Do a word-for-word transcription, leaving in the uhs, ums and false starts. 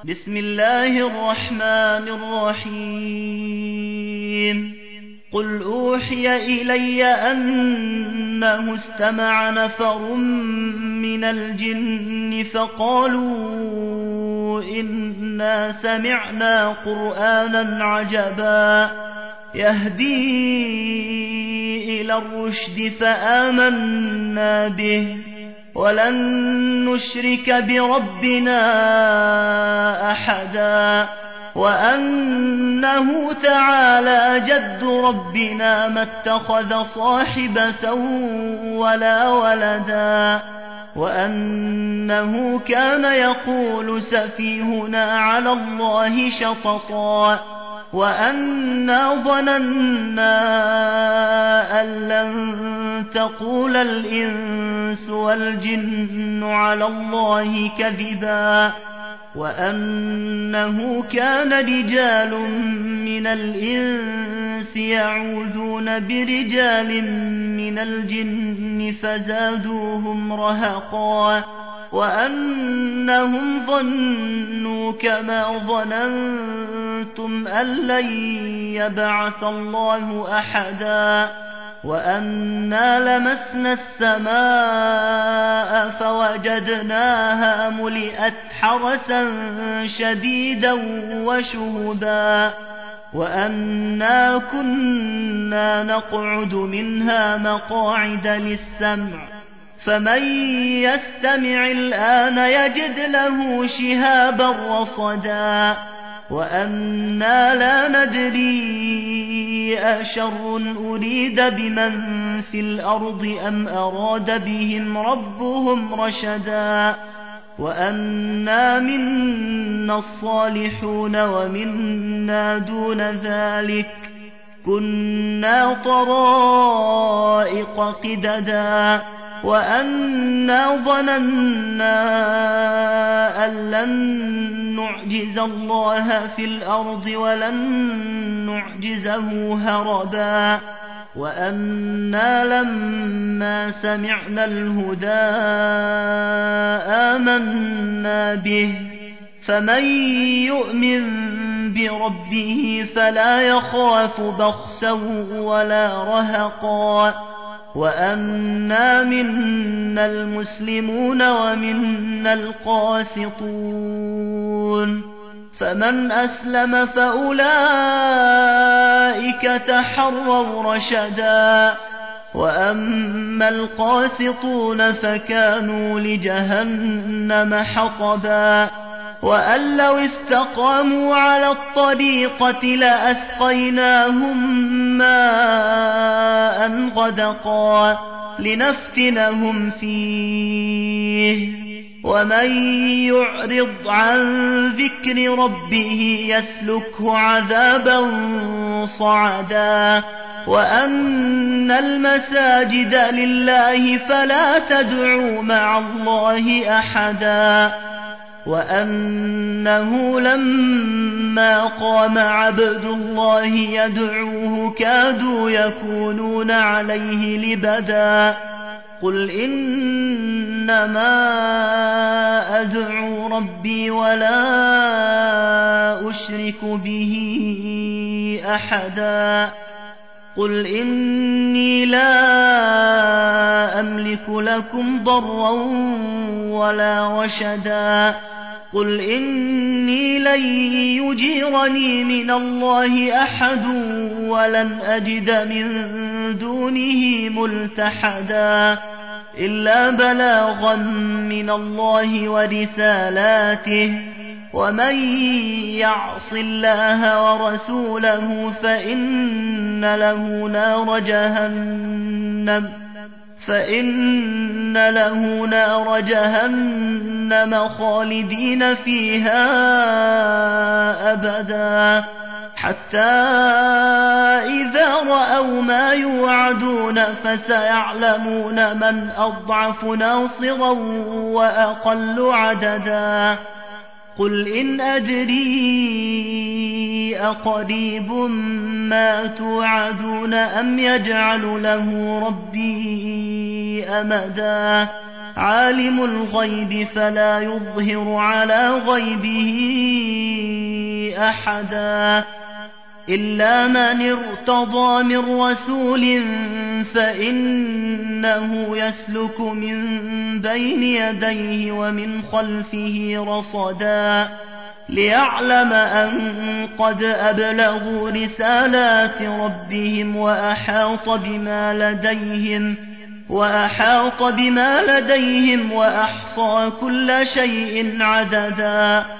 بسم الله الرحمن الرحيم قل أوحي إلي أنه استمع نفر من الجن فقالوا إنا سمعنا قرآنا عجبا يهدي إلى الرشد فآمنا به ولن نشرك بربنا أحدا وأنه تعالى جد ربنا ما اتخذ صاحبة ولا ولدا وأنه كان يقول سفيهنا على الله شططا وأنا ظننا أن لن تقول الإنس والجن على الله كذبا وأنه كان رجال من الإنس يعوذون برجال من الجن فزادوهم رهقا وأنهم ظنوا كما ظننتم أن لن يبعث الله أحدا وأنا لمسنا السماء فوجدناها ملئت حرسا شديدا وشهبا وأنا كنا نقعد منها مقاعد للسمع فمن يستمع الآن يجد له شهابا رصدا وأنا لا ندري أشر أريد بمن في الأرض أم أراد بهم ربهم رشدا وأنا منا الصالحون ومنا دون ذلك كنا طرائق قددا وأنا ظننا أن لن نعجز الله في الأرض ولن نعجزه هربا وأنا لما سمعنا الهدى آمنا به فمن يؤمن بربه فلا يخاف بخسا ولا رهقا وأنا منا المسلمون ومنا القاسطون فمن أسلم فأولئك تحروا رشدا وأما القاسطون فكانوا لجهنم حطبا وأن لو استقاموا على الطريقة لأسقيناهم ماء غدقا لنفتنهم فيه ومن يعرض عن ذكر ربه يسلكه عذابا صعدا وأن المساجد لله فلا تدعوا مع الله أحدا وأنه لما قام عبد الله يدعوه كادوا يكونون عليه لبدا قل إنما أدعو ربي ولا أشرك به أحدا قل إني لا أملك لكم ضرا ولا رشدا قل إني لن يجيرني من الله أحد ولن أجد من دونه ملتحدا إلا بلاغا من الله ورسالاته ومن يعص الله ورسوله فإن له نار جهنم فإن له نار جهنم خالدين فيها أبدا حتى إذا رأوا ما يوعدون فسيعلمون من أضعف ناصرا وأقل عددا قل إن أدري أقريب ما توعدون أم يجعل له ربي أمدا عالم الغيب فلا يظهر على غيبه أحدا إلا من ارتضى من رسول فإنه يسلك من بين يديه ومن خلفه رصدا ليعلم أن قد أبلغوا رسالات ربهم وأحاط بما لديهم وأحاط بما لديهم وأحصى كل شيء عددا